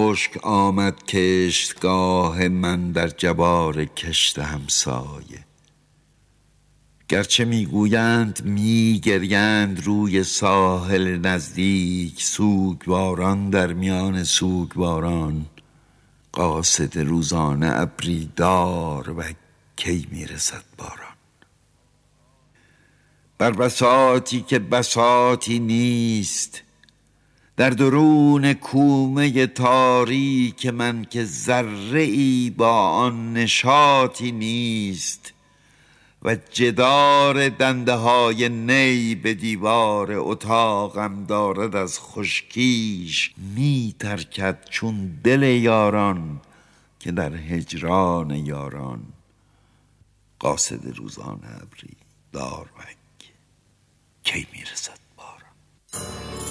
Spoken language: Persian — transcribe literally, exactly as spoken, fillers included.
خشک آمد کشتگاه من در جبار کشت همسایه. گرچه میگویند میگریند روی ساحل نزدیک، سوگواران در میان سوگواران، قاصد روزانه ابری دار و کی میرسد باران. بر بساطی که بساطی نیست، در درون کومه تاریک من که ذره ای با آن نشاطی نیست، و جدار دنده های نی به دیوار اتاقم دارد از خشکیش می ترکد چون دل یاران که در هجران یاران. قاصد روزانه ابری دار و کی میرسد باران.